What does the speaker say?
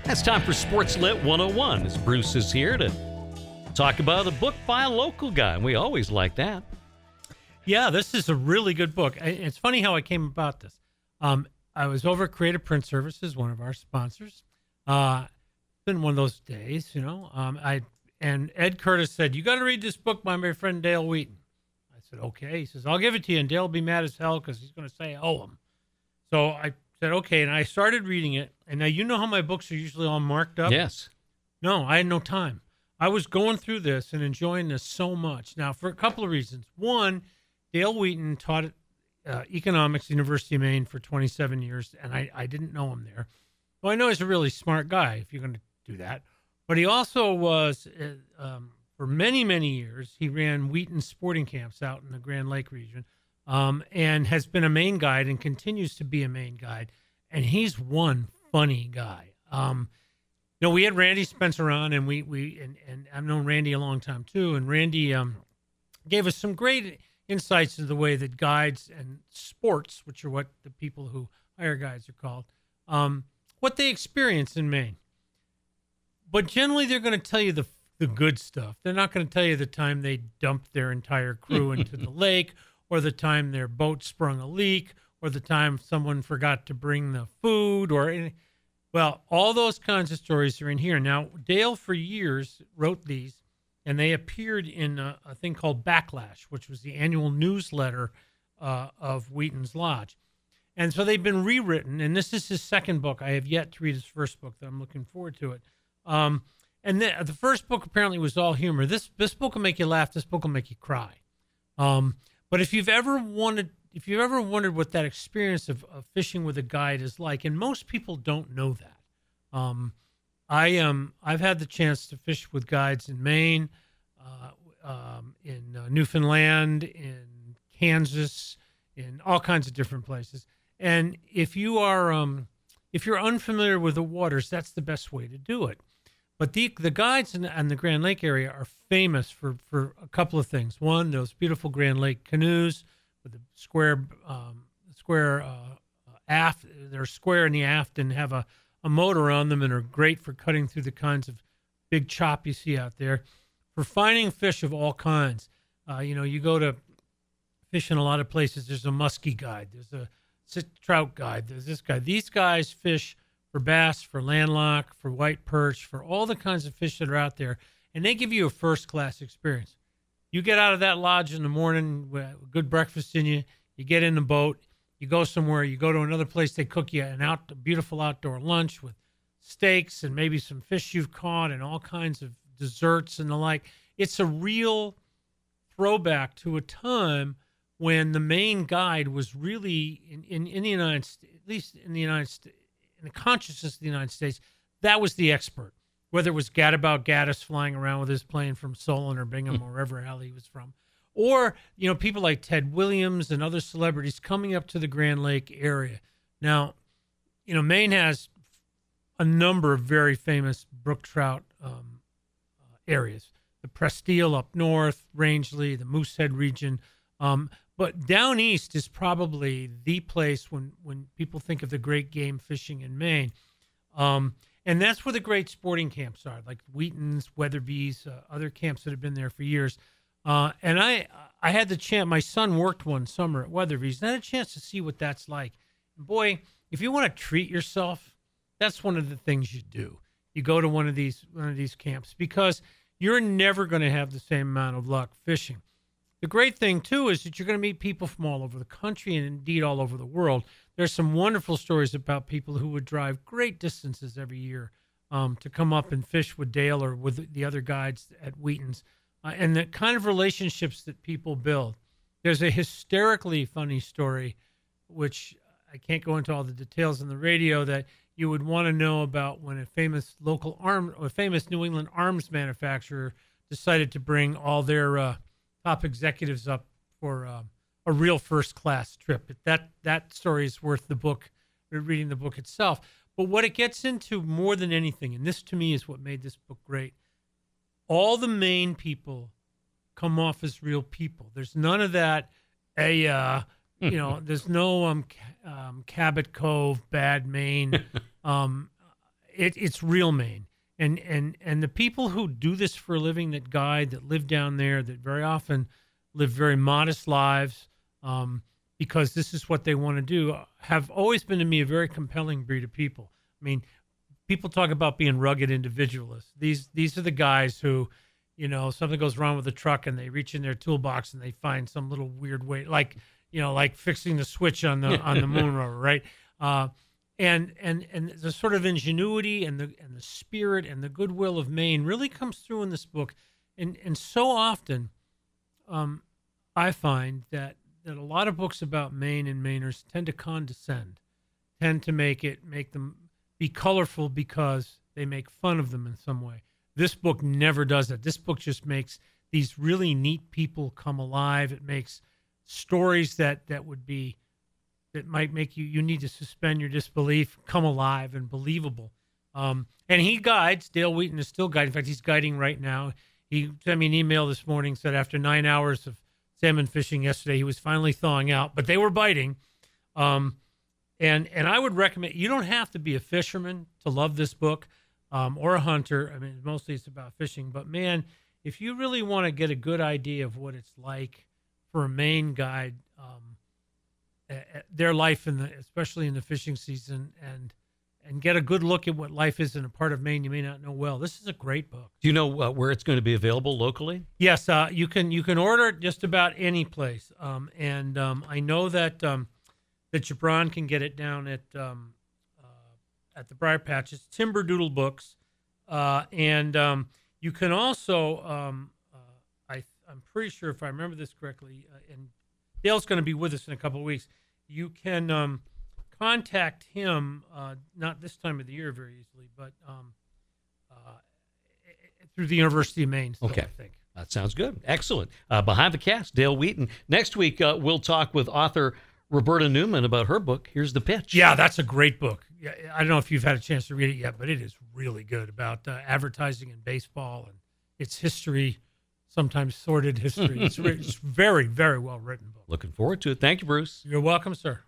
It's time for Sports Lit 101. As Bruce is here to talk about a book by a local guy, and we always like that. Yeah, this is a really good book. It's funny how I came about this. I was over at Creative Print Services, one of our sponsors. Been one of those days, you know. And Ed Curtis said, "You got to read this book by my friend Dale Wheaton." I said, "Okay." He says, "I'll give it to you," and Dale will be mad as hell because he's going to say I owe him. So I said, "Okay," and I started reading it. And now you know how my books are usually all marked up? Yes. No, I had no time. I was going through this and enjoying this so much. Now, for a couple of reasons. One, Dale Wheaton taught economics at the University of Maine for 27 years, and I didn't know him there. Well, I know he's a really smart guy if you're going to do that. But he also was, for many, many years, he ran Wheaton sporting camps out in the Grand Lake region, and has been a Maine guide and continues to be a Maine guide. And he's one funny guy. We had Randy Spencer on, and and I've known Randy a long time too. And Randy gave us some great insights into the way that guides and sports, which are what the people who hire guides are called, what they experience in Maine. But generally, they're going to tell you the good stuff. They're not going to tell you the time they dumped their entire crew into the lake, or the time their boat sprung a leak, or the time someone forgot to bring the food, well, all those kinds of stories are in here. Now, Dale, for years, wrote these, and they appeared in a thing called Backlash, which was the annual newsletter of Wheaton's Lodge. And so they've been rewritten, and this is his second book. I have yet to read his first book, though I'm looking forward to it. And the first book apparently was all humor. This book will make you laugh. This book will make you cry. But if you've ever wondered what that experience of fishing with a guide is like, and most people don't know that. I've had the chance to fish with guides in Maine, in Newfoundland, in Kansas, in all kinds of different places. And if you're unfamiliar with the waters, that's the best way to do it. But the guides in the Grand Lake area are famous for a couple of things. One, those beautiful Grand Lake canoes with the square aft. They're square in the aft and have a motor on them and are great for cutting through the kinds of big chop you see out there. For finding fish of all kinds. You go to fish in a lot of places. There's a muskie guide. There's a trout guide. There's this guy. These guys fish for bass, for landlock, for white perch, for all the kinds of fish that are out there. And they give you a first-class experience. You get out of that lodge in the morning with a good breakfast in you. You get in the boat. You go somewhere. You go to another place. They cook you a beautiful outdoor lunch with steaks and maybe some fish you've caught and all kinds of desserts and the like. It's a real throwback to a time when the Maine guide was really in the United States, at least in the United States, in the consciousness of the United States, that was the expert. Whether it was Gadabout Gaddis flying around with his plane from Solon or Bingham or wherever hell he was from, or people like Ted Williams and other celebrities coming up to the Grand Lake area. Now, Maine has a number of very famous brook trout areas. The Prestille up north, Rangeley, the Moosehead region. But down east is probably the place when people think of the great game fishing in Maine. And that's where the great sporting camps are, like Wheaton's, Weatherby's, other camps that have been there for years. And I had the chance, my son worked one summer at Weatherby's, and I had a chance to see what that's like. And boy, if you want to treat yourself, that's one of the things you do. You go to one of these camps because you're never going to have the same amount of luck fishing. The great thing, too, is that you're going to meet people from all over the country and indeed all over the world. There's some wonderful stories about people who would drive great distances every year to come up and fish with Dale or with the other guides at Wheaton's, and the kind of relationships that people build. There's a hysterically funny story, which I can't go into all the details on the radio, that you would want to know about when a famous New England arms manufacturer decided to bring all their top executives up for a real first-class trip. That story is worth reading the book itself. But what it gets into more than anything, and this to me is what made this book great, all the Maine people come off as real people. There's none of that, there's no Cabot Cove, bad Maine. it's real Maine. And the people who do this for a living, that guide, that live down there, that very often live very modest lives, because this is what they want to do, have always been to me a very compelling breed of people. I mean, people talk about being rugged individualists. These are the guys who, something goes wrong with the truck and they reach in their toolbox and they find some little weird way, like fixing the switch on the moon rover, right? And the sort of ingenuity and the spirit and the goodwill of Maine really comes through in this book. And so often, I find that a lot of books about Maine and Mainers tend to condescend, tend to make them be colorful because they make fun of them in some way. This book never does that. This book just makes these really neat people come alive. It makes stories that might make you need to suspend your disbelief come alive and believable. And he guides. Dale Wheaton is still guiding. In fact, he's guiding right now. He sent me an email this morning, said after 9 hours of salmon fishing yesterday, he was finally thawing out, but they were biting. And I would recommend, you don't have to be a fisherman to love this book, or a hunter. I mean, mostly it's about fishing, but man, if you really want to get a good idea of what it's like for a Maine guide, their life especially in the fishing season, and get a good look at what life is in a part of Maine you may not know well, this is a great book. Do you know where it's going to be available locally? Yes, you can order it just about any place, and I know that Gibran can get it down at the Briar Patch. It's Timber Doodle Books, and you can also I'm pretty sure, if I remember this correctly, and Dale's going to be with us in a couple of weeks, you can contact him, not this time of the year very easily, but through the University of Maine. Still, okay. I think. That sounds good. Excellent. Behind the Cast, Dale Wheaton. Next week, we'll talk with author Roberta Newman about her book, Here's the Pitch. Yeah, that's a great book. Yeah, I don't know if you've had a chance to read it yet, but it is really good about advertising in baseball and its history, sometimes sordid history. It's very, very well written book. Looking forward to it. Thank you, Bruce. You're welcome, sir.